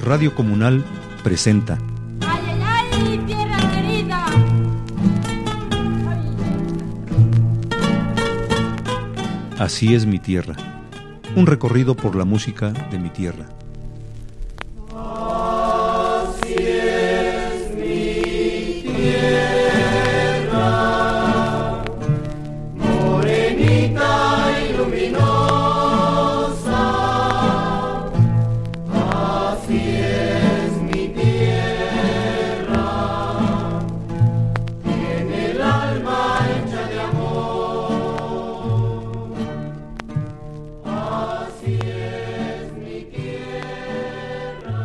Radio Comunal presenta ¡Ay, ay, ay, tierra querida! Así es mi tierra, un recorrido por la música de mi tierra. Así es mi tierra, morenita y luminosa. Así es mi tierra, tiene el alma hecha de amor. Así es mi tierra,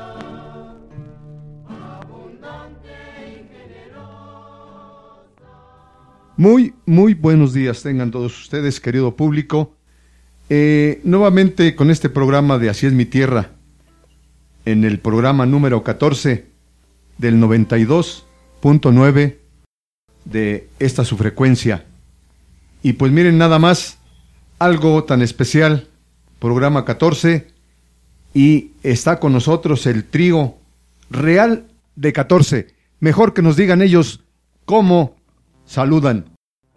abundante y generosa. Muy buenos días tengan todos ustedes, querido público. Nuevamente con este programa de Así es mi tierra, en el programa número 14 del 92.9 de esta su frecuencia. Y pues miren nada más, algo tan especial, programa 14, y está con nosotros el trío Real de 14. Mejor que nos digan ellos cómo saludan.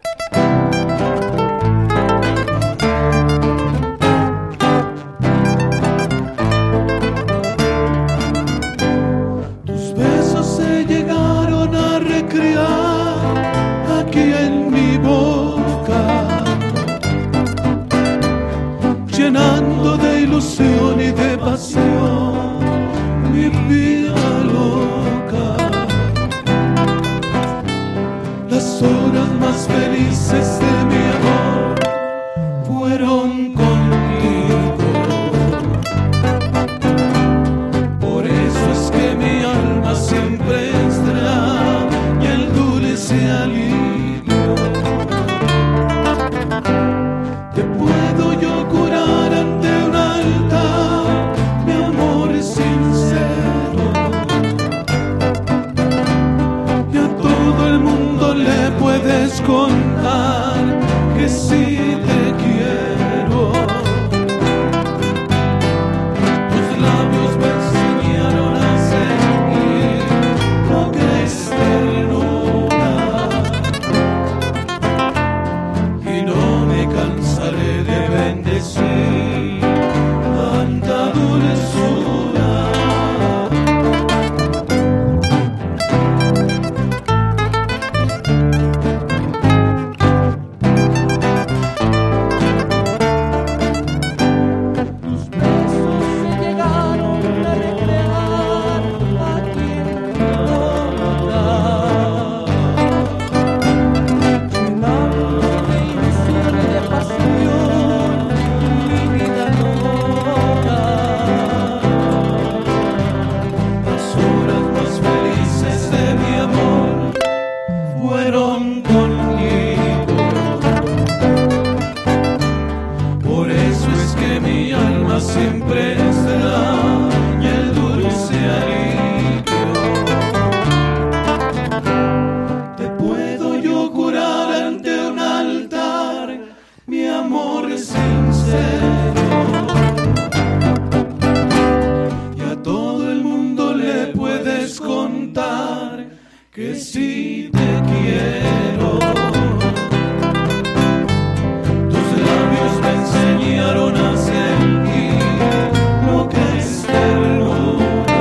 Tus besos se llegaron a recrear aquí en mi boca, llenando de ilusión y de pasión mi vida loca. Las horas más felices de mi amor fueron contigo. Por eso es que mi alma siempre extraña el dulce alivio. Te puedo yo curar ante un altar, mi amor es sincero, y a todo el mundo le puedes contar que sí te quiero. Tus labios me enseñaron a sentir lo que es ternura, y no me cansaré de bendecir tanta dulzura. Tus besos se llegaron a recrear aquí en mi boca, llenando de ilusión y de pasión mi vida loca. Las horas más felices de mi amor fueron contigo. Por eso es que mi alma siempre extraña el dulce alivio. Te puedo yo curar ante un altar, mi amor es sincero, y a todo el mundo le puedes contar que sí te quiero. Tus labios me enseñaron a sentir lo que es ternura,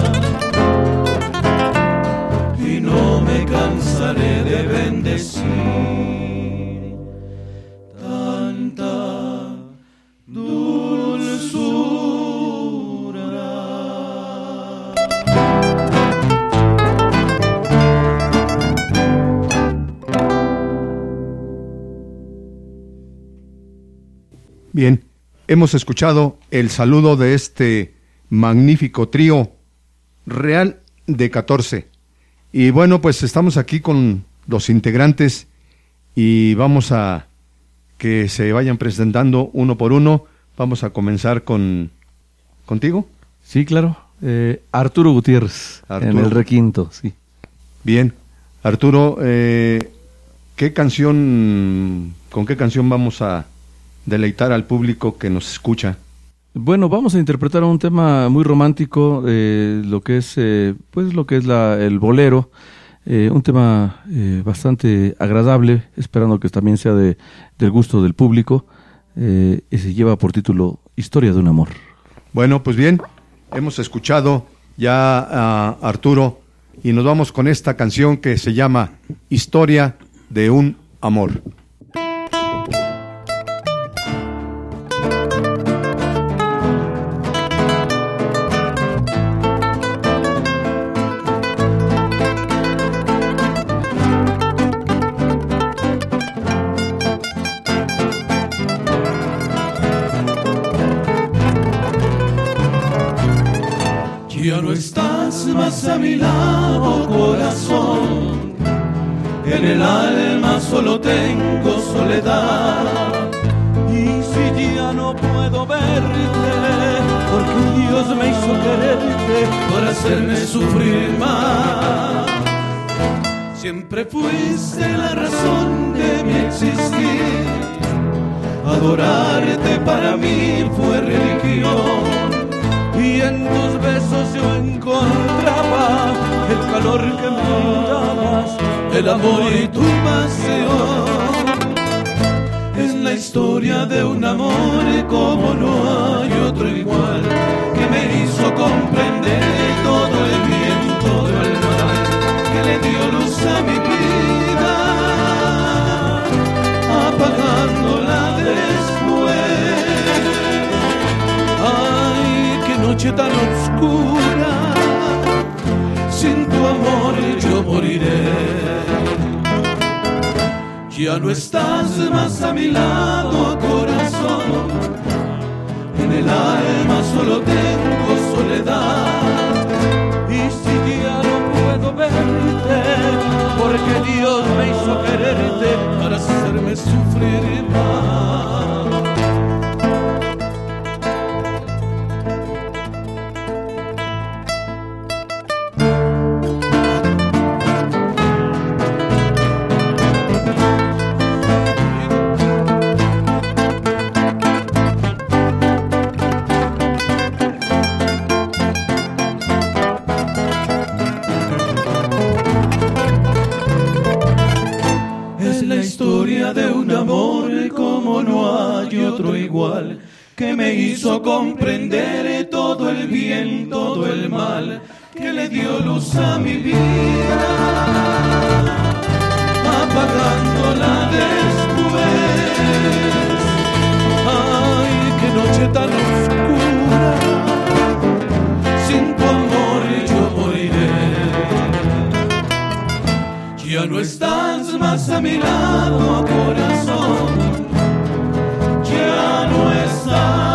y no me cansaré de bendecir tanta dulzura. Bien, hemos escuchado el saludo de este magnífico trío Real de 14. Y bueno, pues estamos aquí con los integrantes y vamos a que se vayan presentando uno por uno. Vamos a comenzar contigo. Sí, claro. Arturo Gutiérrez, Arturo. en el requinto, sí. Bien, Arturo, ¿con qué canción vamos a deleitar al público que nos escucha? Bueno, vamos a interpretar un tema muy romántico, lo que es el bolero, un tema bastante agradable, esperando que también sea del gusto del público, y se lleva por título Historia de un amor. Bueno, pues bien, hemos escuchado ya a Arturo y nos vamos con esta canción que se llama Historia de un amor. Ya no estás más a mi lado, corazón. En el alma solo tengo soledad. Y si ya no puedo verte, porque Dios me hizo quererte para hacerme sufrir más. Siempre fuiste la razón de mi existir. Adorarte para mí fue religión. Y en tus besos yo encontraba el calor que me dabas, el amor y tu pasión. Es la historia de un amor como no hay otro igual, que me hizo comprender todo el bien, todo el mal, que le dio luz a mi vida, apagándola después. Noche tan oscura, sin tu amor yo moriré. Ya no estás más a mi lado, corazón. En el alma solo tengo soledad. Y si ya no puedo verte, porque Dios me hizo quererte para hacerme sufrir más. De un amor como no hay otro igual, que me hizo comprender todo el bien, todo el mal, que le dio luz a mi vida, apagándola después. Ay, qué noche tan oscura, sin tu amor yo moriré. Ya no estás más a mi lado, corazón. Ya no estás.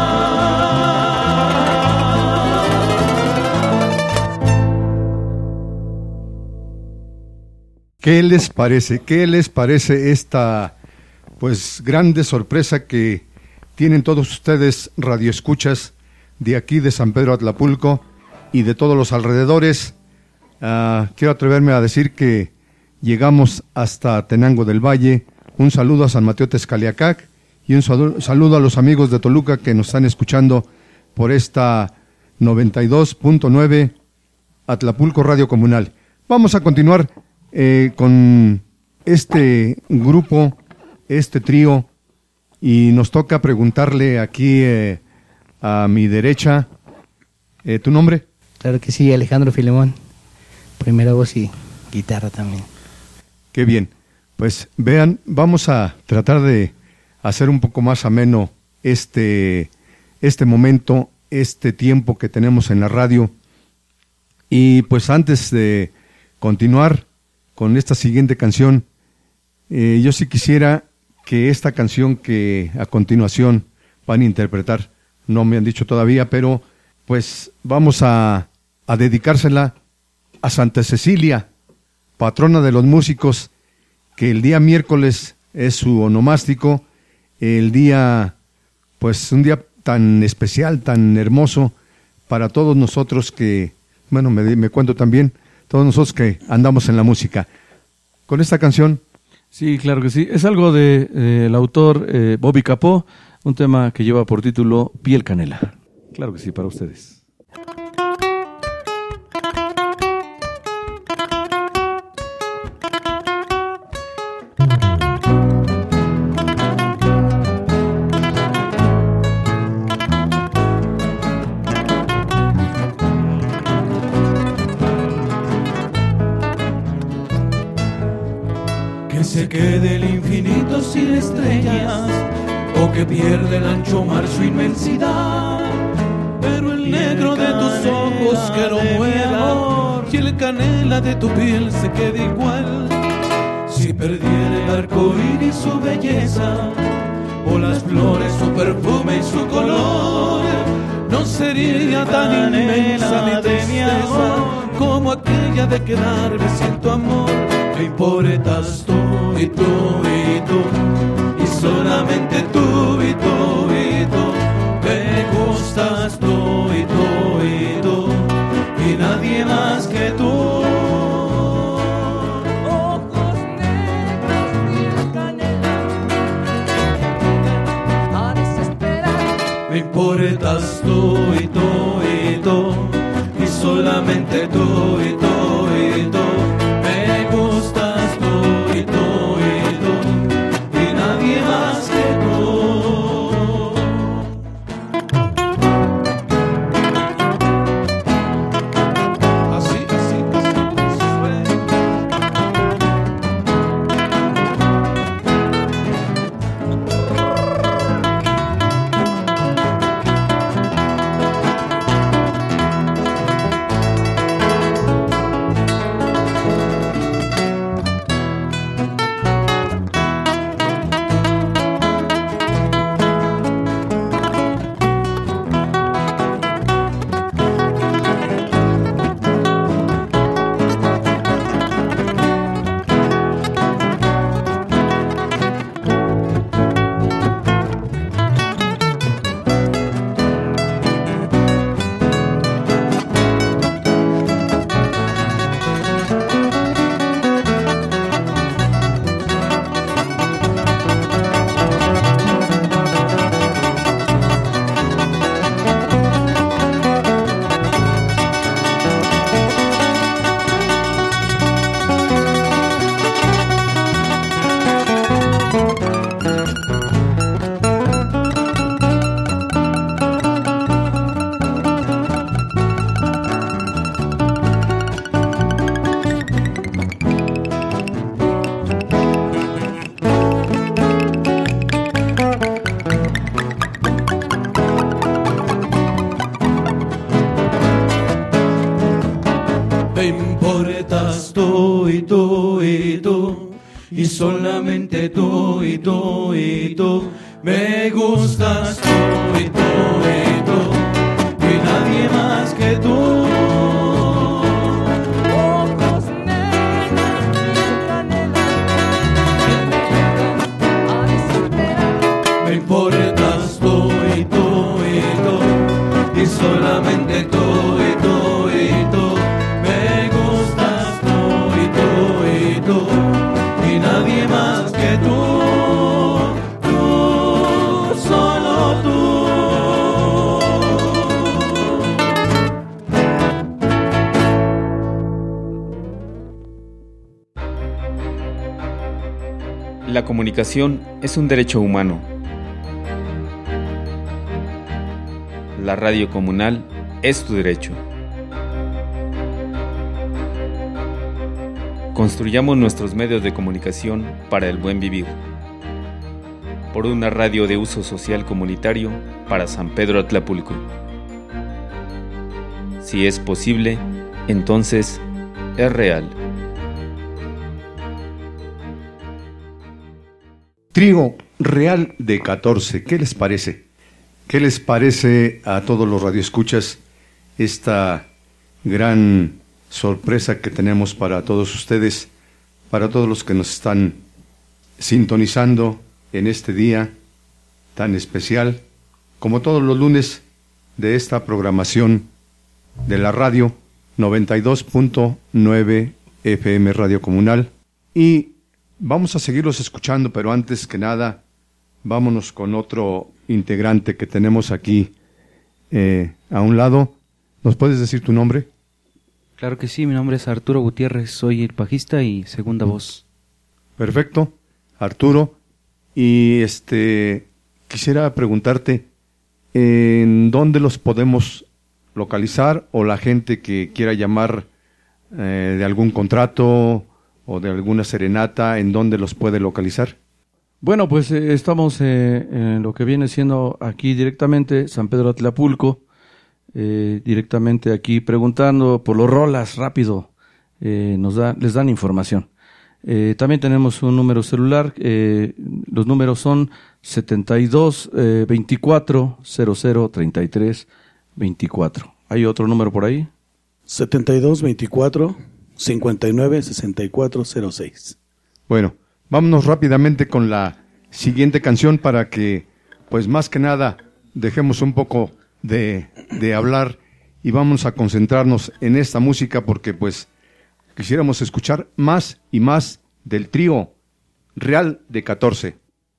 ¿Qué les parece? ¿Qué les parece esta, pues, grande sorpresa que tienen todos ustedes radioescuchas de aquí de San Pedro Atlapulco y de todos los alrededores? Quiero atreverme a decir que llegamos hasta Tenango del Valle. Un saludo a San Mateo Texcaliacac y un saludo a los amigos de Toluca que nos están escuchando por esta 92.9 Atlapulco Radio Comunal. Vamos a continuar con este grupo, este trío, y nos toca preguntarle aquí a mi derecha, ¿tu nombre? Claro que sí, Alejandro Filemón, primera voz y guitarra también. Qué bien. Pues vean, vamos a tratar de hacer un poco más ameno este momento, este tiempo que tenemos en la radio. Y pues antes de continuar con esta siguiente canción, yo sí quisiera que esta canción que a continuación van a interpretar, no me han dicho todavía, pero pues vamos a dedicársela a Santa Cecilia, patrona de los músicos, que el día miércoles es su onomástico, el día, pues un día tan especial, tan hermoso para todos nosotros que, bueno, me cuento también, todos nosotros que andamos en la música. Con esta canción. Sí, claro que sí, es algo del autor Bobby Capó, un tema que lleva por título Piel Canela. Claro que sí, para ustedes. Que se quede el infinito sin estrellas, o que pierde el ancho mar su inmensidad. Pero el negro de tus ojos que no muera, y el canela de tu piel se quede igual. Si perdiera el arco iris su belleza, o las flores su perfume y su color, no sería tan inmensa mi tristeza como aquella de quedarme sin tu amor. Me importas tú y tú y tú, y solamente tú y tú y tú. Me gustas tú y tú y tú, y nadie más que tú. Ojos negros y canela, a desesperar. Me importas tú y tú y tú, y solamente tú y tú y tú. Me gustas tú y tú y tú, y nadie más que tú. Así, así, me importas tú y tú y tú, y solamente tú y tú y tú. Me gustas tú y tú y tú, y nadie más que tú. Ojos negros y canela, a desesperar. Me importas tú y tú y tú, y solamente tú y tú y tú. Me gustas tú y tú y tú, y nadie más que tú. Tú, solo tú. La comunicación es un derecho humano. La radio comunal es tu derecho. Construyamos nuestros medios de comunicación para el buen vivir. Por una radio de uso social comunitario para San Pedro Atlapulco. Si es posible, entonces es real. Trío Real de 14, ¿qué les parece? ¿Qué les parece a todos los radioescuchas esta gran sorpresa que tenemos para todos ustedes, para todos los que nos están sintonizando en este día tan especial, como todos los lunes de esta programación de la radio 92.9 FM Radio Comunal? Y vamos a seguirlos escuchando, pero antes que nada, vámonos con otro integrante que tenemos aquí a un lado. ¿Nos puedes decir tu nombre? Claro que sí, mi nombre es Arturo Gutiérrez, soy el bajista y segunda voz. Perfecto, Arturo. Y quisiera preguntarte, ¿en dónde los podemos localizar, o la gente que quiera llamar de algún contrato o de alguna serenata, en dónde los puede localizar? Bueno, pues estamos en lo que viene siendo aquí directamente San Pedro Atlapulco, directamente aquí preguntando por los rolas rápido, les dan información. También tenemos un número celular, los números son 72 24 00 33 24. ¿Hay otro número por ahí? 72 24 59 64 06. Bueno, vámonos rápidamente con la siguiente canción para que, pues más que nada, dejemos un poco de hablar y vamos a concentrarnos en esta música, porque pues quisiéramos escuchar más y más del trío Real de 14.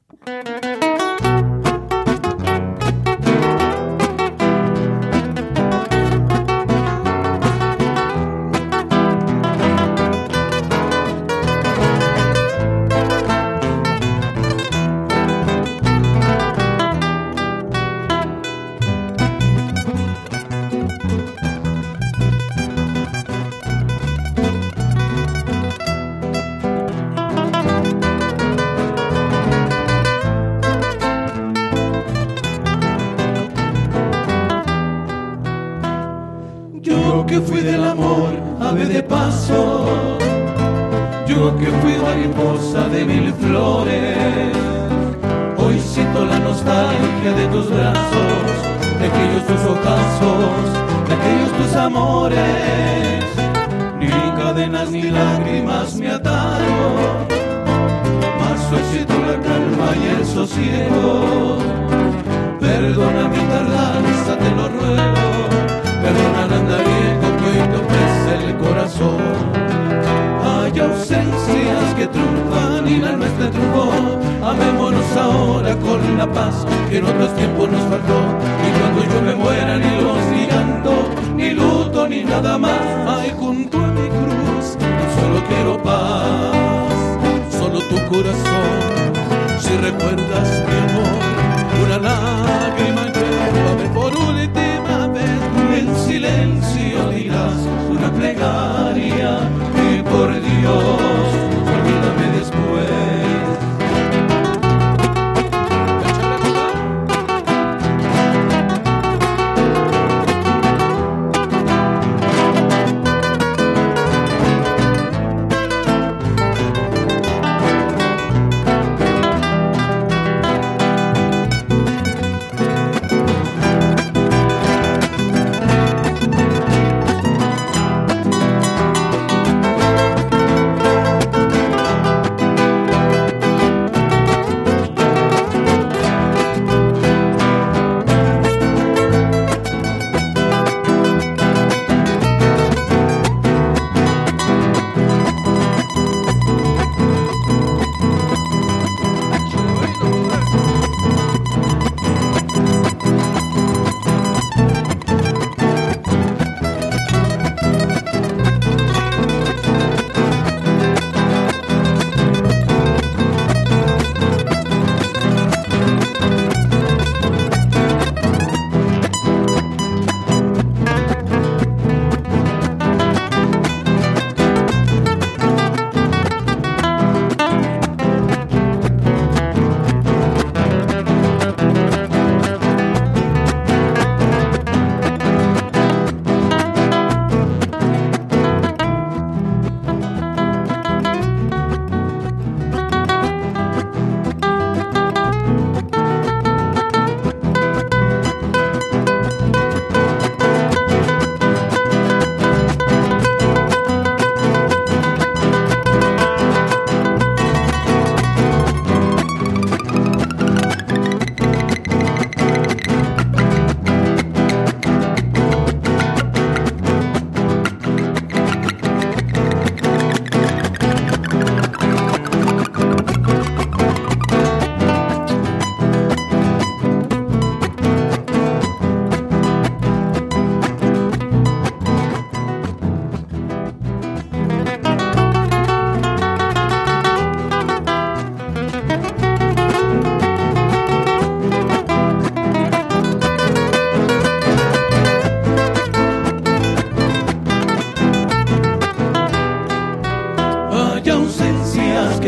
que fui del amor ave de paso, yo que fui mariposa de mil flores, hoy siento la nostalgia de tus brazos, de aquellos tus ocasos, de aquellos tus amores. Ni cadenas ni lágrimas me ataron, mas su éxito la calma y el sosiego. Perdona mi tardanza, te lo ruego, perdona el andariego que hoy te ofrece el corazón. Hay ausencias que triunfan y la nuestra triunfó. Amémonos ahora con la paz que en otros tiempos nos faltó. Y cuando yo me muera ni los ni llanto, ni luto, ni nada más. Ay, junto a mi cruz solo quiero paz, solo tu corazón. Si recuerdas mi amor, una lágrima llévame por última vez. En silencio dirás una plegaria y por Dios, olvídame después.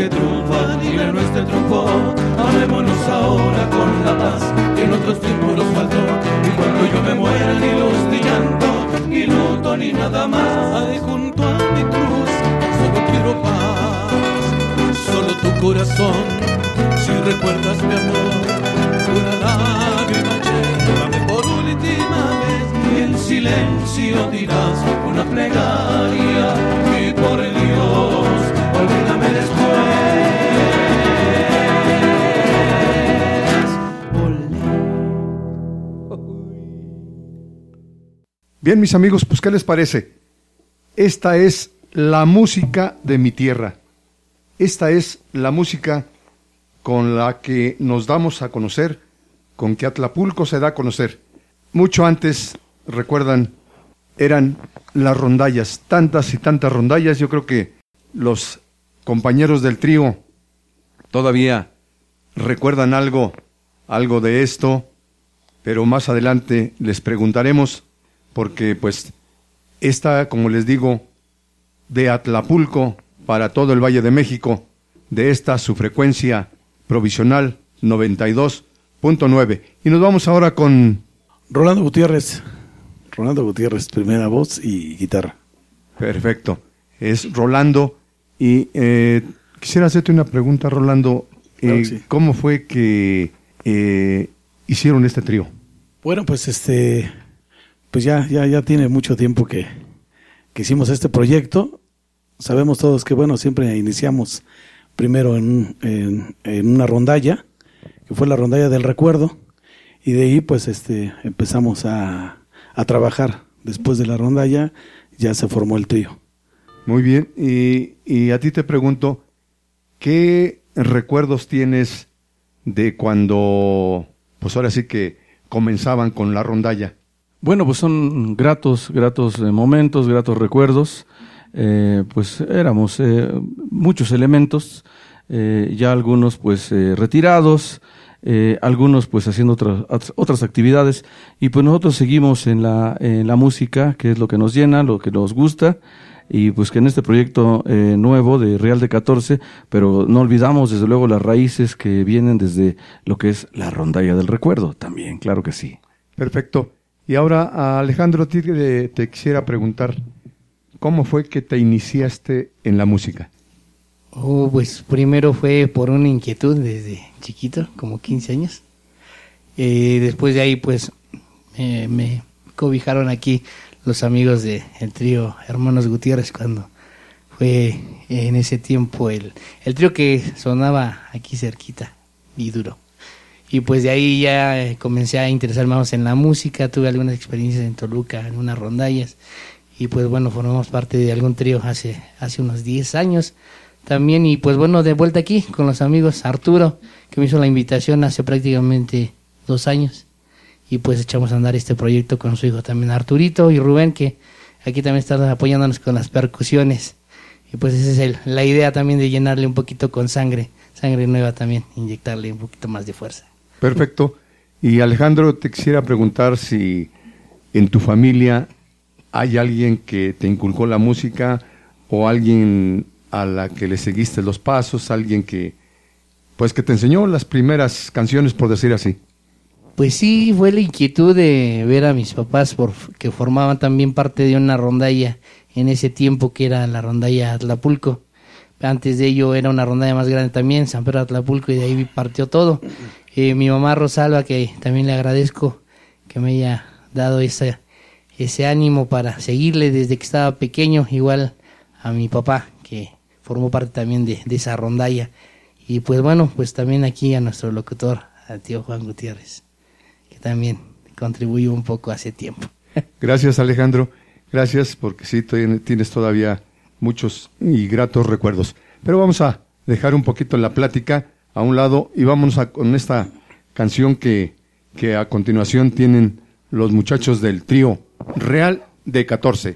que triunfan y la nuestra triunfó. Amémonos ahora con la paz que en otros tiempos nos faltó. Y cuando yo me muera ni luz ni llanto, ni luto ni nada más, ahí junto a mi cruz solo quiero paz. Solo tu corazón, si recuerdas mi amor, una lágrima llévame por última vez y en silencio dirás una plegaria y por Dios olvídame después. Bien, mis amigos, pues ¿qué les parece? Esta es la música de mi tierra. Esta es la música con la que nos damos a conocer, con que Atlapulco se da a conocer. Mucho antes, recuerdan, eran las rondallas, tantas y tantas rondallas. Yo creo que los compañeros del trío todavía recuerdan algo de esto, pero más adelante les preguntaremos, porque pues esta, como les digo, de Atlapulco para todo el Valle de México, de esta su frecuencia provisional 92.9. Y nos vamos ahora con Rolando Gutiérrez, primera voz y guitarra. Perfecto, es Rolando. Y quisiera hacerte una pregunta, Rolando. Claro que sí. ¿Cómo fue que hicieron este trío? Bueno, pues pues ya tiene mucho tiempo que hicimos este proyecto. Sabemos todos que, bueno, siempre iniciamos primero en una rondalla, que fue la rondalla del recuerdo, y de ahí pues empezamos a trabajar. Después de la rondalla ya se formó el trío. Muy bien, y a ti te pregunto, ¿qué recuerdos tienes de cuando, pues ahora sí que comenzaban con la rondalla? Bueno, pues son gratos momentos, gratos recuerdos. Pues éramos muchos elementos, ya algunos pues retirados, algunos pues haciendo otras actividades, y pues nosotros seguimos en la música, que es lo que nos llena, lo que nos gusta, y pues que en este proyecto nuevo de Real de 14, pero no olvidamos desde luego las raíces que vienen desde lo que es la rondalla del recuerdo también, claro que sí. Perfecto. Y ahora, Alejandro, te quisiera preguntar, ¿cómo fue que te iniciaste en la música? Pues primero fue por una inquietud desde chiquito, como 15 años. Después de ahí, pues, me cobijaron aquí los amigos del trío Hermanos Gutiérrez, cuando fue en ese tiempo el trío que sonaba aquí cerquita y duro. Y pues de ahí ya comencé a interesarme más en la música, tuve algunas experiencias en Toluca, en unas rondallas, y pues bueno, formamos parte de algún trío hace unos 10 años también, y pues bueno, de vuelta aquí con los amigos Arturo, que me hizo la invitación hace prácticamente 2 años, y pues echamos a andar este proyecto con su hijo también Arturito, y Rubén, que aquí también está apoyándonos con las percusiones, y pues esa es la idea también de llenarle un poquito con sangre nueva también, inyectarle un poquito más de fuerza. Perfecto. Y Alejandro, te quisiera preguntar si en tu familia hay alguien que te inculcó la música, o alguien a la que le seguiste los pasos, alguien que te enseñó las primeras canciones, por decir así. Pues sí, fue la inquietud de ver a mis papás que formaban también parte de una rondalla en ese tiempo, que era la rondalla Atlapulco. Antes de ello era una rondalla más grande también, San Pedro Atlapulco, y de ahí partió todo. Mi mamá Rosalba, que también le agradezco que me haya dado ese ánimo para seguirle desde que estaba pequeño, igual a mi papá, que formó parte también de esa rondalla. Y pues bueno, pues también aquí a nuestro locutor, al tío Juan Gutiérrez, que también contribuyó un poco hace tiempo. Gracias, Alejandro. Gracias, porque sí, tienes todavía muchos y gratos recuerdos. Pero vamos a dejar un poquito la plática a un lado y vámonos con esta canción que a continuación tienen los muchachos del trío Real de 14.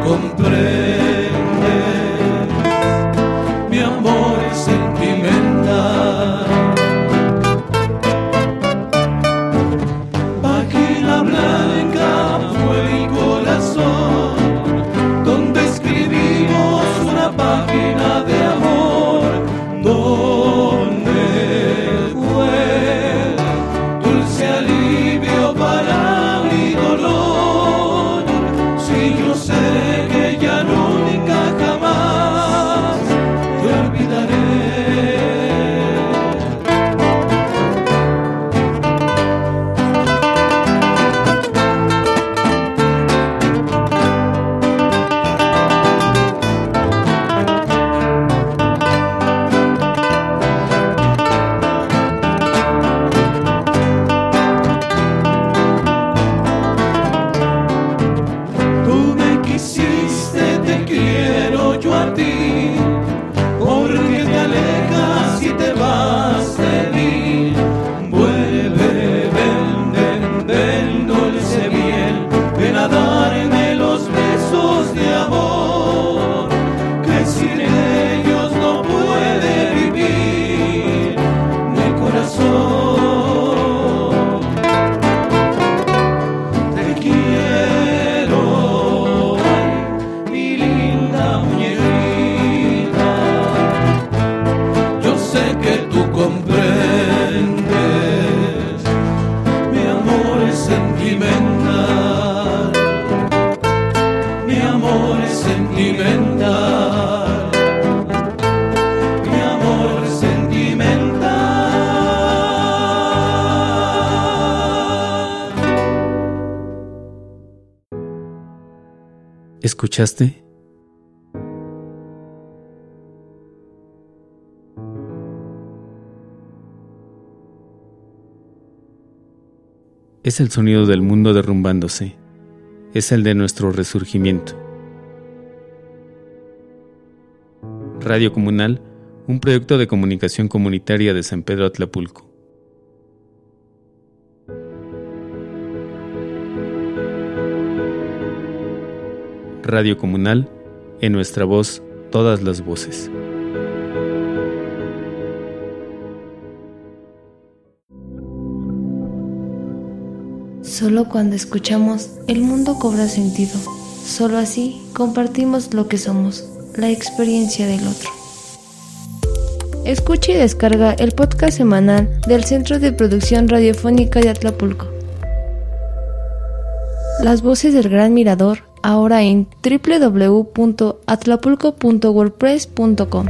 comprendes, mi amor es sentimental. Página blanca fue mi corazón, donde escribimos una página de amor, donde fue dulce alivio para mi dolor. Si yo sé que ya nunca jamás te olvidaré. Tú me quisiste, te quiero yo a ti, porque te alejas y te vas de mí. Vuelve, ven, dulce bien, ven a darme los besos de amor, que sin ellos no puede vivir mi corazón. Te quiero, ay, mi linda muñequita. Yo sé que tú comprendes, mi amor es sentimental, mi amor es sentimental, mi amor es sentimental. ¿Escuchaste? Es el sonido del mundo derrumbándose. Es el de nuestro resurgimiento. Radio Comunal, un proyecto de comunicación comunitaria de San Pedro Atlapulco. Radio Comunal, en nuestra voz, todas las voces. Solo cuando escuchamos, el mundo cobra sentido. Solo así compartimos lo que somos, la experiencia del otro. Escucha y descarga el podcast semanal del Centro de Producción Radiofónica de Atlapulco. Las voces del Gran Mirador, ahora en www.atlapulco.wordpress.com.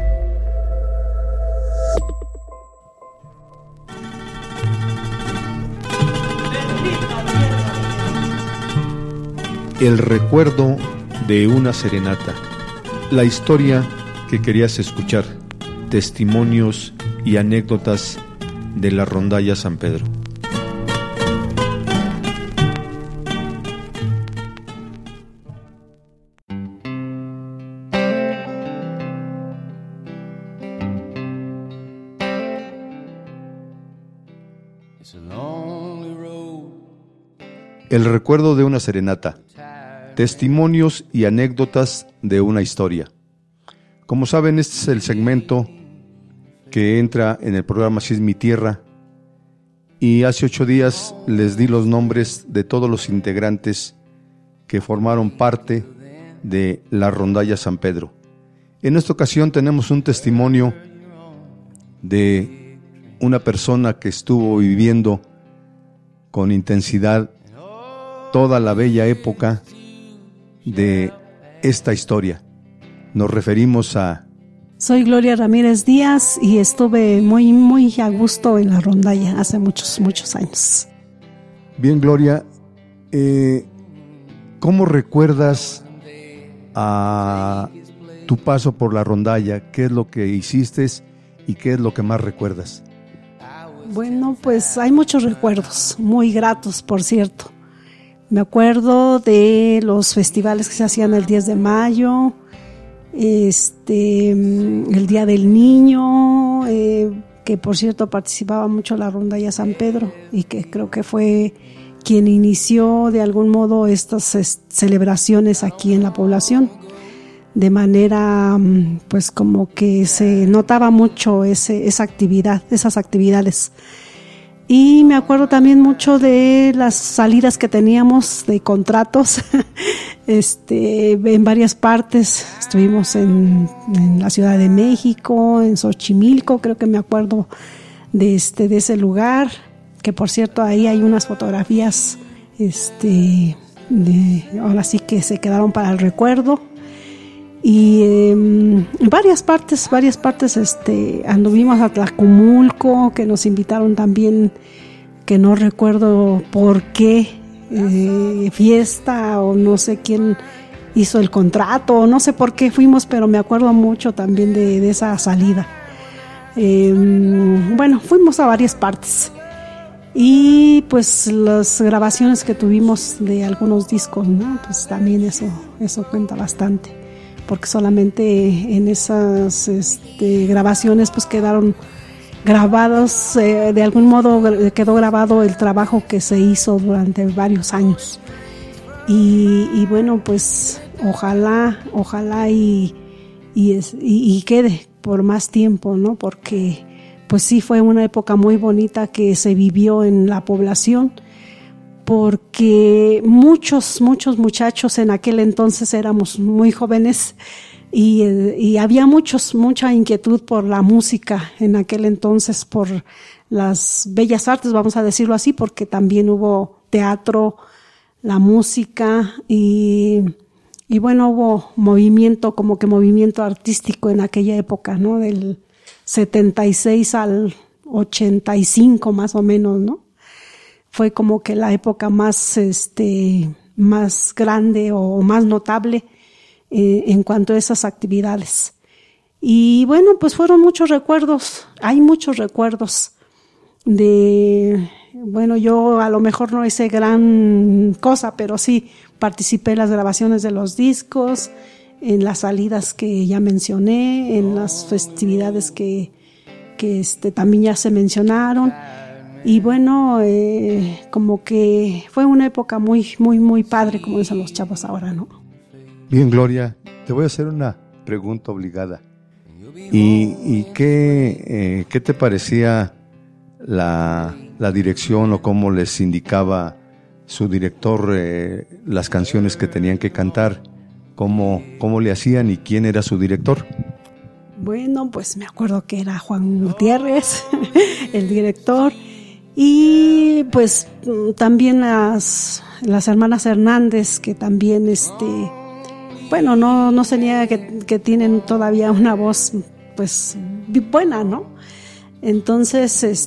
El recuerdo de una serenata. La historia que querías escuchar. Testimonios y anécdotas de la rondalla San Pedro. El recuerdo de una serenata. Testimonios y anécdotas de una historia. Como saben, este es el segmento que entra en el programa Así es mi tierra, y hace 8 días les di los nombres de todos los integrantes que formaron parte de la rondalla San Pedro. En esta ocasión tenemos un testimonio de una persona que estuvo viviendo con intensidad toda la bella época de esta historia. Nos referimos a... Soy Gloria Ramírez Díaz y estuve muy a gusto en la rondalla hace muchos años. Bien, Gloria, ¿cómo recuerdas a tu paso por la rondalla? ¿Qué es lo que hiciste y qué es lo que más recuerdas? Bueno, pues hay muchos recuerdos, muy gratos, por cierto. Me acuerdo de los festivales que se hacían el 10 de mayo, el Día del Niño, que por cierto participaba mucho la rondalla San Pedro y que creo que fue quien inició de algún modo estas celebraciones aquí en la población. De manera, pues como que se notaba mucho esa actividad, esas actividades. Y me acuerdo también mucho de las salidas que teníamos de contratos en varias partes. Estuvimos en la Ciudad de México, en Xochimilco, creo que me acuerdo de ese lugar, que por cierto ahí hay unas fotografías ahora sí que se quedaron para el recuerdo. Y en varias partes anduvimos a Tlacomulco, que nos invitaron también, que no recuerdo por qué, fiesta o no sé quién hizo el contrato, o no sé por qué fuimos, pero me acuerdo mucho también de esa salida. Bueno, fuimos a varias partes. Y pues las grabaciones que tuvimos de algunos discos, ¿no? Pues también eso cuenta bastante, porque solamente en esas grabaciones pues quedaron grabados, de algún modo quedó grabado el trabajo que se hizo durante varios años. Y bueno, pues ojalá y quede por más tiempo, ¿no? Porque pues sí fue una época muy bonita que se vivió en la población, porque muchos muchachos en aquel entonces éramos muy jóvenes y había mucha inquietud por la música en aquel entonces, por las bellas artes, vamos a decirlo así, porque también hubo teatro, la música y bueno, hubo movimiento artístico en aquella época, ¿no? Del 76 al 85 más o menos, ¿no? Fue como que la época más grande o más notable en cuanto a esas actividades. Y bueno, pues fueron muchos recuerdos, hay muchos recuerdos bueno, yo a lo mejor no hice gran cosa, pero sí participé en las grabaciones de los discos, en las salidas que ya mencioné, en las festividades que también ya se mencionaron. Y bueno, como que fue una época muy padre, como dicen los chavos ahora, ¿no? Bien, Gloria, te voy a hacer una pregunta obligada. ¿Y qué te parecía la dirección o cómo les indicaba su director las canciones que tenían que cantar? ¿Cómo le hacían y quién era su director? Bueno, pues me acuerdo que era Juan Gutiérrez, el director, y pues también las hermanas Hernández, que también bueno, no se niega que tienen todavía una voz pues buena, ¿no? Entonces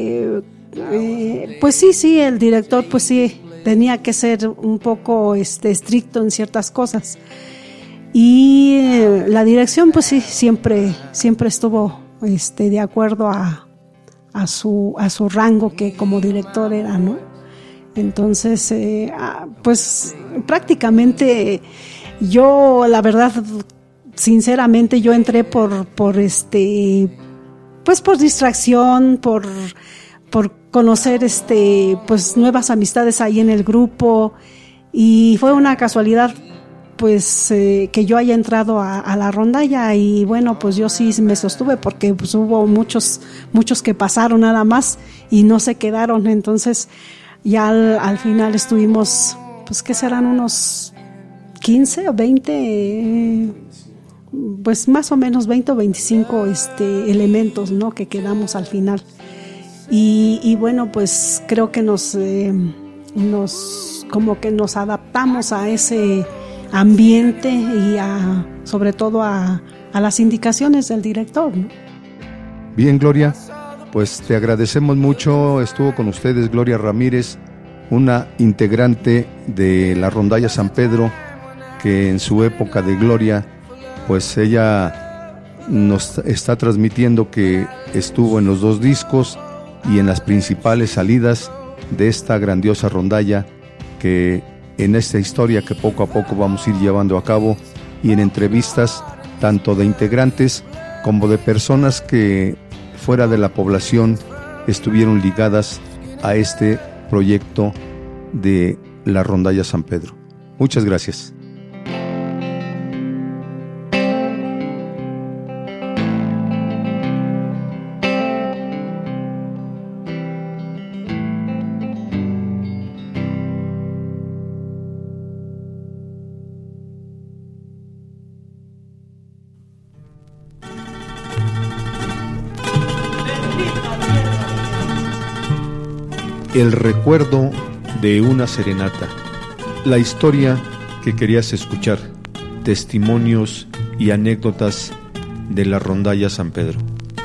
pues sí, el director pues sí tenía que ser un poco estricto en ciertas cosas. Y la dirección pues sí siempre estuvo de acuerdo a su rango que como director era, ¿no? Entonces pues prácticamente yo, la verdad, sinceramente yo entré por pues por distracción, por conocer pues nuevas amistades ahí en el grupo, y fue una casualidad pues que yo haya entrado a la rondalla. Y bueno, pues yo sí me sostuve, porque pues hubo muchos que pasaron nada más y no se quedaron. Entonces ya al final estuvimos, pues que serán unos 15 o 20, pues más o menos 20 o 25 elementos, ¿no? Que quedamos al final. Y bueno, pues creo que nos como que nos adaptamos a ese ambiente y sobre todo a las indicaciones del director, ¿no? Bien, Gloria, pues te agradecemos mucho. Estuvo con ustedes Gloria Ramírez, una integrante de la Rondalla San Pedro, que en su época de gloria, pues ella nos está transmitiendo que estuvo en los 2 discos y en las principales salidas de esta grandiosa rondalla, que en esta historia que poco a poco vamos a ir llevando a cabo, y en entrevistas tanto de integrantes como de personas que fuera de la población estuvieron ligadas a este proyecto de la Rondalla San Pedro. Muchas gracias. El recuerdo de una serenata, la historia que querías escuchar, testimonios y anécdotas de la Rondalla San Pedro.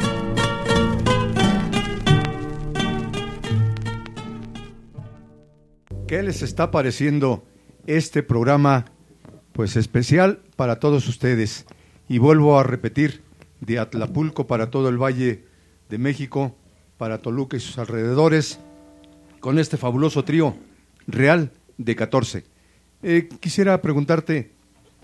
¿Qué les está pareciendo este programa, pues especial para todos ustedes? Y vuelvo a repetir, de Atlapulco para todo el Valle de México, para Toluca y sus alrededores, con este fabuloso trío Real de 14. Quisiera preguntarte,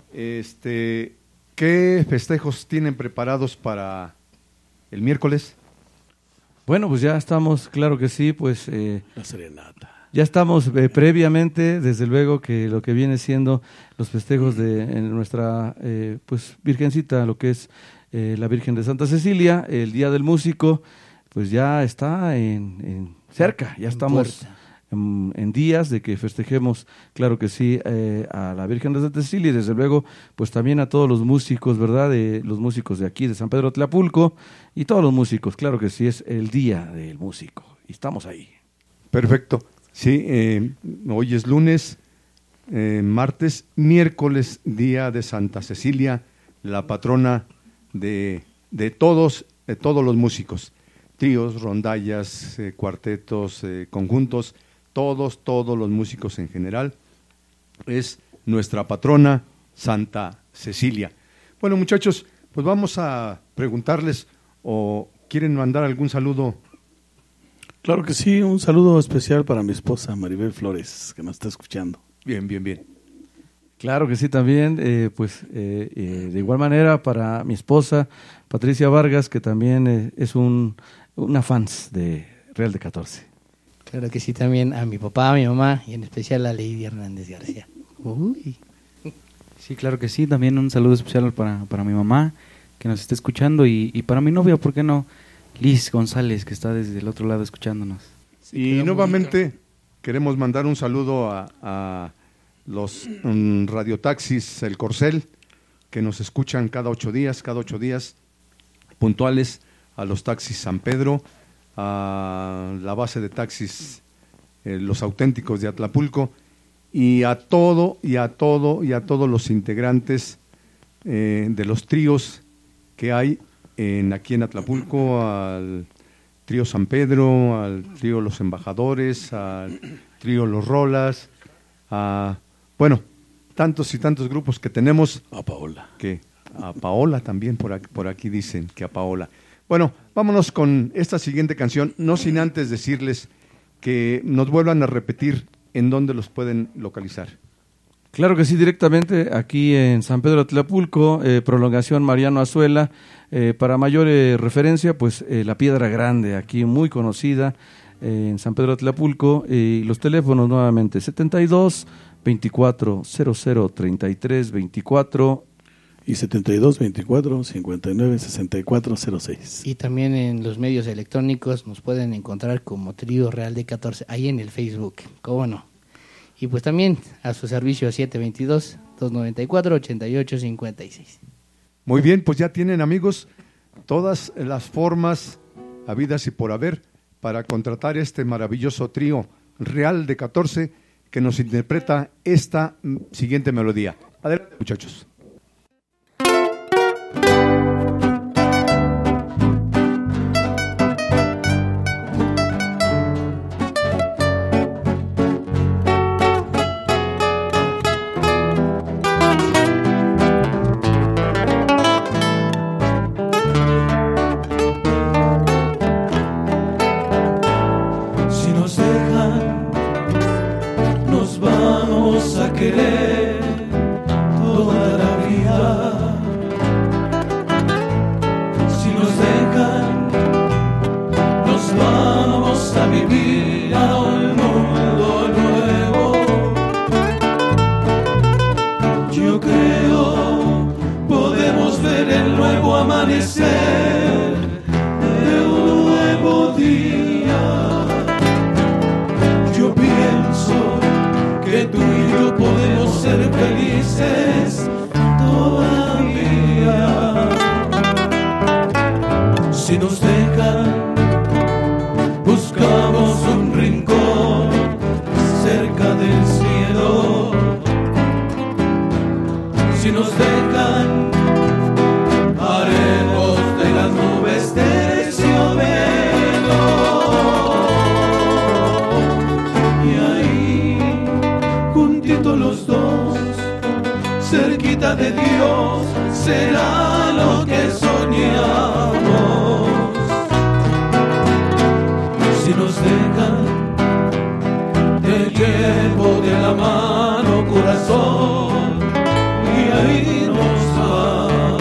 ¿qué festejos tienen preparados para el miércoles? Bueno, pues ya estamos, claro que sí, pues... la serenata. Ya estamos previamente, desde luego, que lo que viene siendo los festejos de nuestra pues Virgencita, lo que es la Virgen de Santa Cecilia, el Día del Músico, pues ya está en cerca, ya estamos en días de que festejemos, claro que sí, a la Virgen de Santa Cecilia y desde luego, pues también a todos los músicos, ¿verdad? Los músicos de aquí, de San Pedro Atlapulco, y todos los músicos, claro que sí, es el Día del Músico, y estamos ahí. Perfecto. Sí, hoy es lunes, martes, miércoles, Día de Santa Cecilia, la patrona de todos los músicos. Tríos, rondallas, cuartetos, conjuntos, todos los músicos en general. Es nuestra patrona, Santa Cecilia. Bueno, muchachos, pues vamos a preguntarles, ¿o quieren mandar algún saludo? Claro que sí, un saludo especial para mi esposa Maribel Flores, que nos está escuchando. Bien. Claro que sí, también, de igual manera para mi esposa Patricia Vargas, que también es una fans de Real de 14. Claro que sí, también a mi papá, a mi mamá y en especial a Lady Hernández García. Uy. Sí, claro que sí, también un saludo especial para mi mamá que nos está escuchando y para mi novia, ¿por qué no? Liz González, que está desde el otro lado escuchándonos. Y nuevamente queremos mandar un saludo a los radiotaxis El Corcel, que nos escuchan cada 8 días, puntuales, a los taxis San Pedro, a la base de taxis Los Auténticos de Atlapulco, y a todos los integrantes de los tríos que hay aquí en Atlapulco, al trío San Pedro, al trío Los Embajadores, al trío Los Rolas, bueno, tantos y tantos grupos que tenemos. A Paola. A Paola también, por aquí dicen que a Paola. Bueno, vámonos con esta siguiente canción, no sin antes decirles que nos vuelvan a repetir en dónde los pueden localizar. Claro que sí, directamente aquí en San Pedro Atlapulco, prolongación Mariano Azuela. Para mayor referencia, pues la Piedra Grande, aquí muy conocida en San Pedro Atlapulco. Y los teléfonos nuevamente, 72 24 00 33 24 y 72 24 59 64 06. Y también en los medios electrónicos nos pueden encontrar como Trío Real de 14, ahí en el Facebook, ¿cómo no? Y pues también a su servicio 722-294-8856. Muy bien, pues ya tienen, amigos, todas las formas habidas y por haber para contratar este maravilloso trío Real de 14 que nos interpreta esta siguiente melodía. Adelante, muchachos. Toda la amanecer de un nuevo día. Yo pienso que tú y yo podemos ser felices todavía. Si nos dejan, buscamos un rincón cerca del cielo. Si nos dejan, haremos de las nubes terciopelo. Y ahí, juntitos los dos, cerquita de Dios, será lo que soñamos. Si nos dejan, te llevo de la mano, corazón, y ahí nos vamos.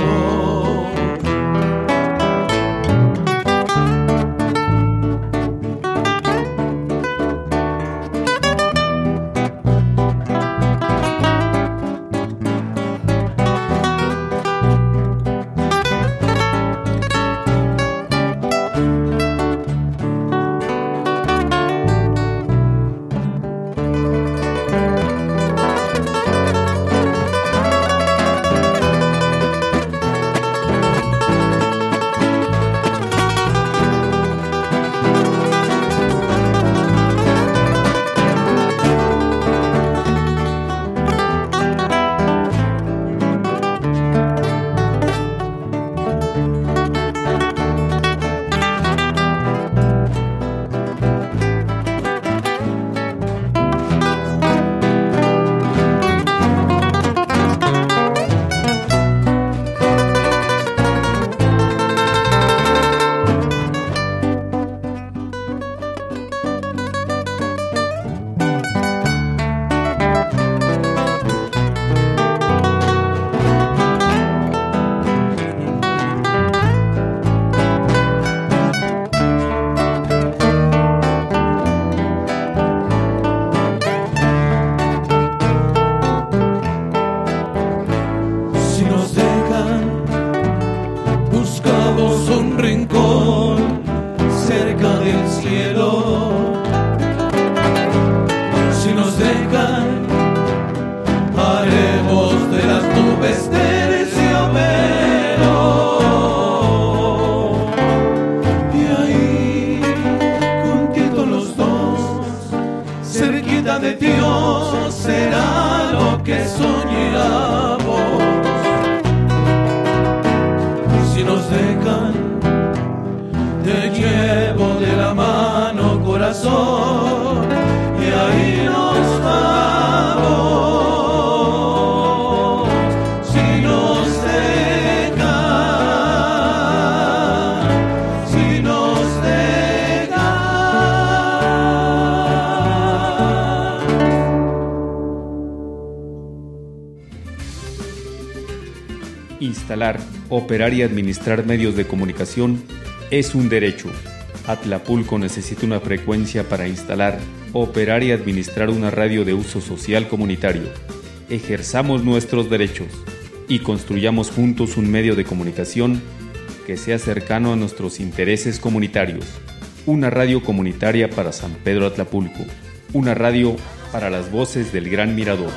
Instalar, operar y administrar medios de comunicación es un derecho. Atlapulco necesita una frecuencia para instalar, operar y administrar una radio de uso social comunitario. Ejerzamos nuestros derechos y construyamos juntos un medio de comunicación que sea cercano a nuestros intereses comunitarios. Una radio comunitaria para San Pedro Atlapulco. Una radio para las voces del Gran Mirador.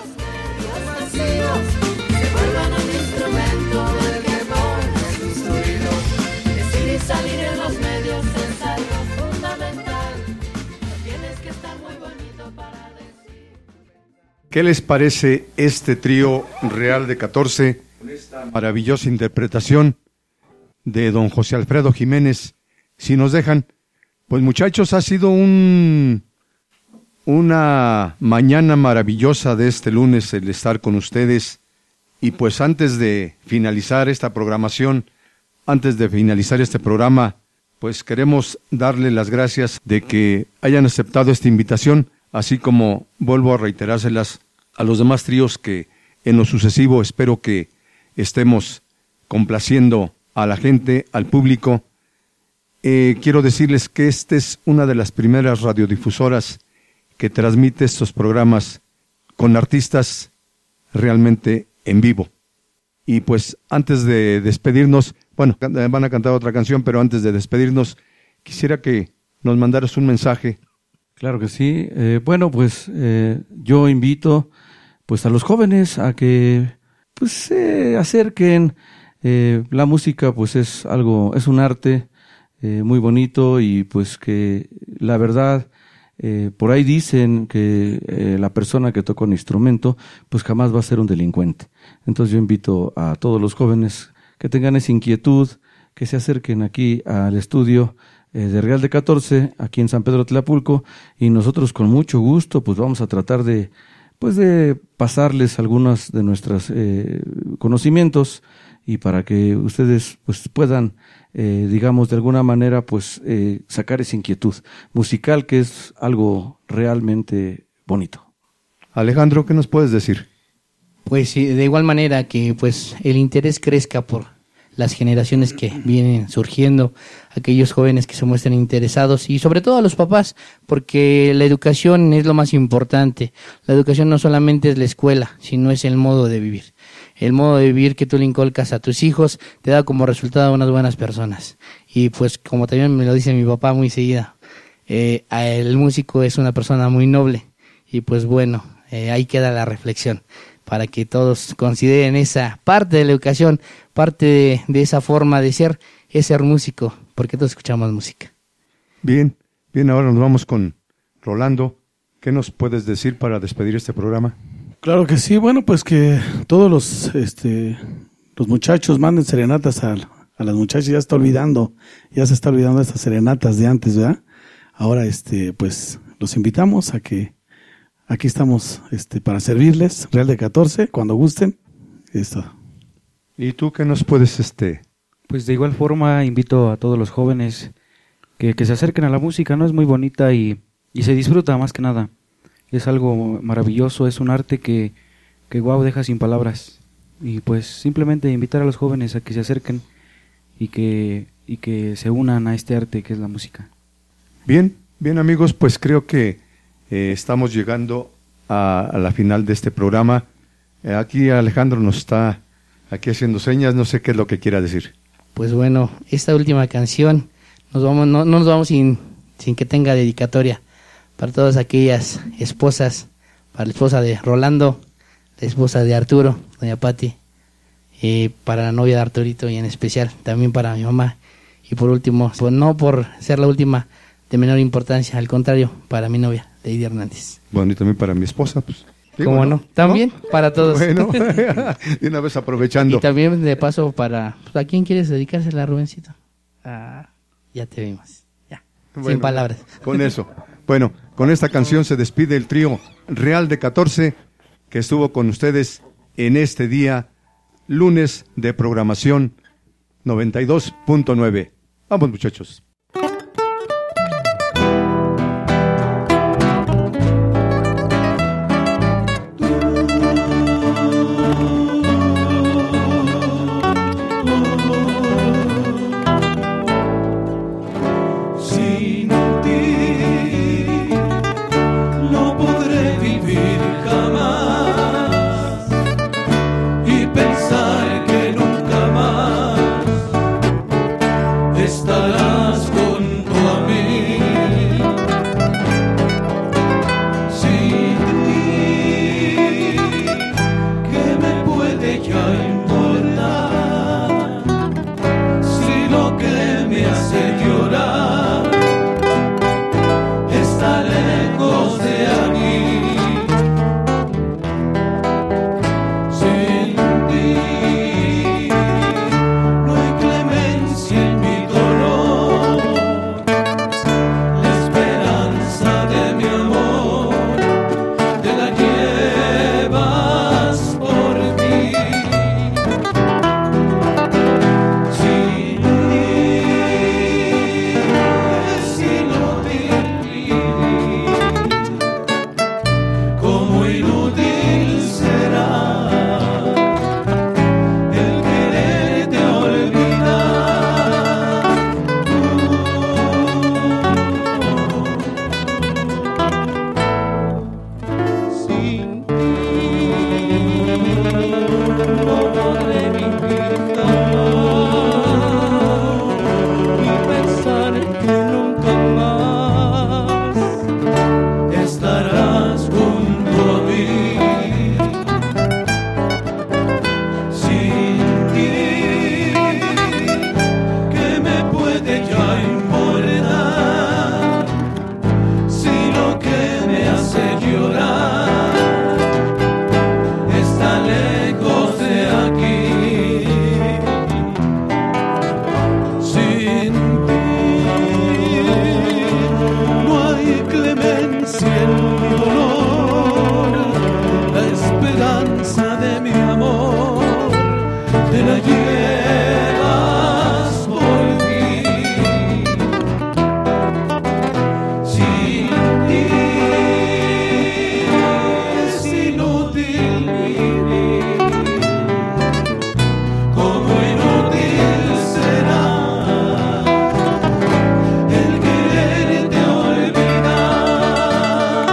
¿Qué les parece este trío Real de 14 con esta maravillosa interpretación de don José Alfredo Jiménez? Si nos dejan, pues muchachos, ha sido una mañana maravillosa de este lunes el estar con ustedes. Y pues antes de finalizar esta programación, antes de finalizar este programa, pues queremos darle las gracias de que hayan aceptado esta invitación, así como vuelvo a reiterárselas a los demás tríos que en lo sucesivo espero que estemos complaciendo a la gente, al público. Quiero decirles que esta es una de las primeras radiodifusoras que transmite estos programas con artistas realmente en vivo. Y pues antes de despedirnos, bueno, van a cantar otra canción, pero antes de despedirnos, quisiera que nos mandaras un mensaje. Claro que sí. Bueno, pues yo invito pues a los jóvenes a que pues se acerquen. La música pues es un arte muy bonito, y pues que la verdad por ahí dicen que la persona que toca un instrumento pues jamás va a ser un delincuente. Entonces yo invito a todos los jóvenes que tengan esa inquietud, que se acerquen aquí al estudio de Real de 14, aquí en San Pedro Tlapulco, y nosotros con mucho gusto pues vamos a tratar de pasarles algunos de nuestros conocimientos, y para que ustedes pues puedan digamos de alguna manera pues sacar esa inquietud musical, que es algo realmente bonito. Alejandro, ¿qué nos puedes decir? Pues sí, de igual manera que pues el interés crezca por las generaciones que vienen surgiendo, aquellos jóvenes que se muestren interesados, y sobre todo a los papás, porque la educación es lo más importante. La educación no solamente es la escuela, sino es el modo de vivir. El modo de vivir que tú le inculcas a tus hijos te da como resultado unas buenas personas. Y pues como también me lo dice mi papá muy seguida, el músico es una persona muy noble, y pues bueno, ahí queda la reflexión, para que todos consideren esa parte de la educación, parte de esa forma de ser, es ser músico, porque todos escuchamos música. Bien, ahora nos vamos con Rolando. ¿Qué nos puedes decir para despedir este programa? Claro que sí, bueno, pues que todos los muchachos manden serenatas a las muchachas. Ya se está olvidando estas serenatas de antes, ¿verdad? Ahora, pues los invitamos a que aquí estamos para servirles, Real de 14, cuando gusten. Esto. ¿Y tú qué nos puedes Pues de igual forma invito a todos los jóvenes que se acerquen a la música, ¿no? Es muy bonita y se disfruta más que nada. Es algo maravilloso, es un arte que guau, deja sin palabras. Y pues simplemente invitar a los jóvenes a que se acerquen y que se unan a este arte que es la música. Bien amigos, pues creo que estamos llegando a la final de este programa. Aquí Alejandro nos está aquí haciendo señas, no sé qué es lo que quiera decir. Pues bueno, esta última canción no nos vamos sin que tenga dedicatoria para todas aquellas esposas, para la esposa de Rolando, la esposa de Arturo, doña Pati, para la novia de Arturito, y en especial también para mi mamá, y por último, pues no por ser la última de menor importancia, al contrario, para mi novia, Lady Hernández. Bueno, y también para mi esposa, pues. ¿Cómo no? También, ¿no? Para todos. Bueno, y una vez aprovechando. Y también de paso para... ¿A quién quieres dedicársela, Rubencito? Ya te vimos. Ya. Bueno, sin palabras. Con eso. Bueno, con esta canción se despide el trío Real de 14 que estuvo con ustedes en este día, lunes de programación 92.9. Vamos, muchachos. Estarás te la llevas por fin. Sin ti es inútil vivir, como inútil será el quererte olvidar.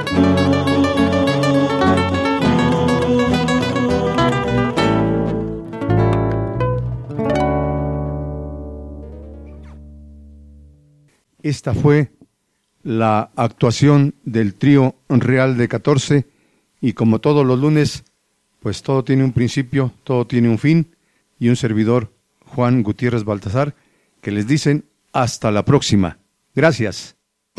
Esta fue la actuación del trío Real de 14 y como todos los lunes, pues todo tiene un principio, todo tiene un fin y un servidor, Juan Gutiérrez Baltasar, que les dicen hasta la próxima. Gracias.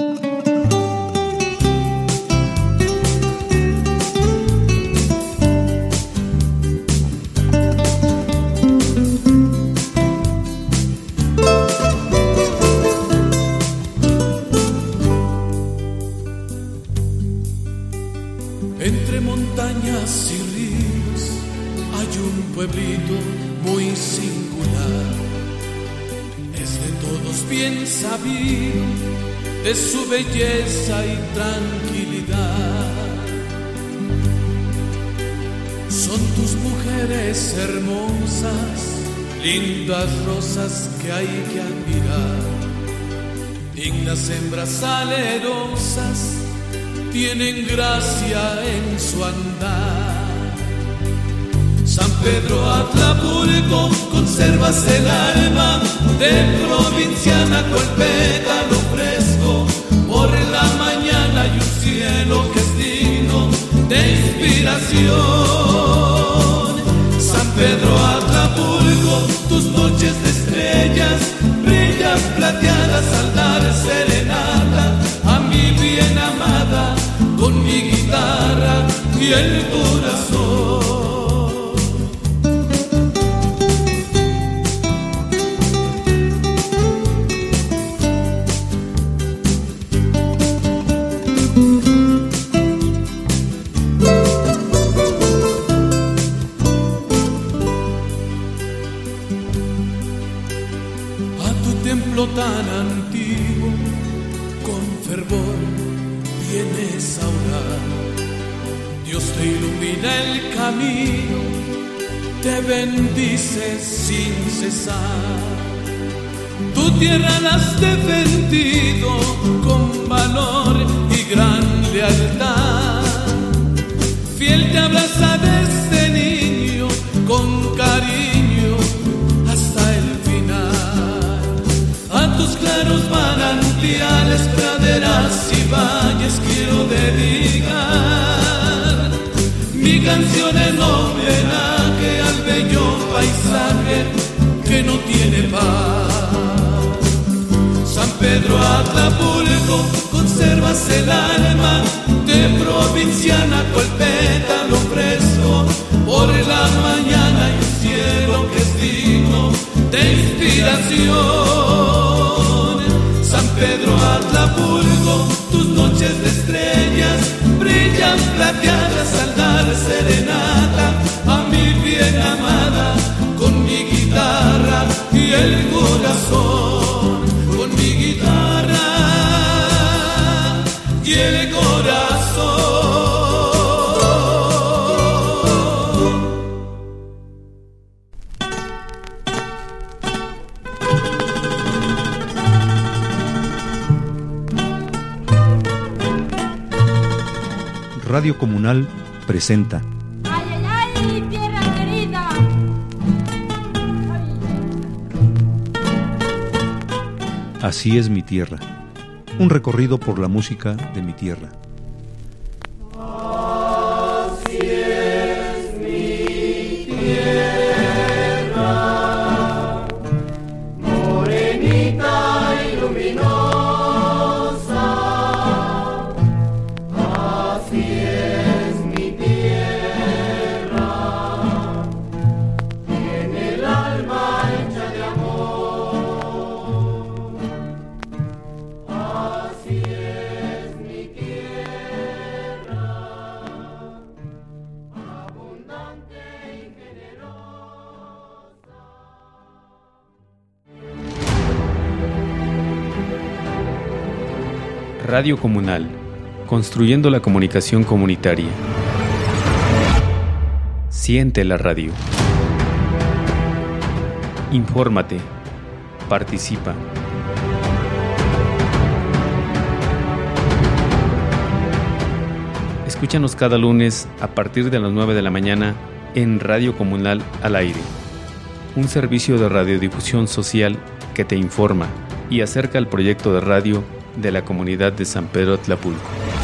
Entre montañas y ríos hay un pueblito muy singular. Es de todos bien sabido de su belleza y tranquilidad. Son tus mujeres hermosas, lindas rosas que hay que admirar. Dignas hembras salerosas, tienen gracia en su andar. San Pedro Atlapulco, conservas el alma de provinciana con pétalo fresco. Por la mañana y un cielo que es digno de inspiración. San Pedro Atlapulco, tus noches de estrellas brillan plateadas al dar serenata a mi bien amada con mi guitarra y el corazón. A tu templo tan antiguo, con fervor vienes a orar. Dios te ilumina el camino, te bendice sin cesar. Tu tierra la has defendido con valor y gran lealtad. Fiel te abraza desde niño con cariño hasta el final. A tus claros manantiales, praderas y valles quiero dedicar mi canción en homenaje al bello paisaje que no tiene par. San Pedro Atlapulco, conservas el alma de provinciana con pétalo fresco. Por la mañana y un cielo que es digno de inspiración. San Pedro Atlapulco, tus noches de estrellas brillan plateadas al dar serenata a mi bien amada con mi guitarra y el corazón. Con mi guitarra y el corazón. Radio Comunal presenta Ay, ay, ay, tierra querida. Así es mi tierra, un recorrido por la música de mi tierra. Así es mi tierra, morenita y luminosa. Así es mi tierra, tiene el alma hecha de amor. Así es mi tierra. Radio Comunal, construyendo la comunicación comunitaria. Siente la radio. Infórmate. Participa. Escúchanos cada lunes a partir de las 9 de la mañana en Radio Comunal al Aire, un servicio de radiodifusión social que te informa y acerca al proyecto de radio de la comunidad de San Pedro Atlapulco.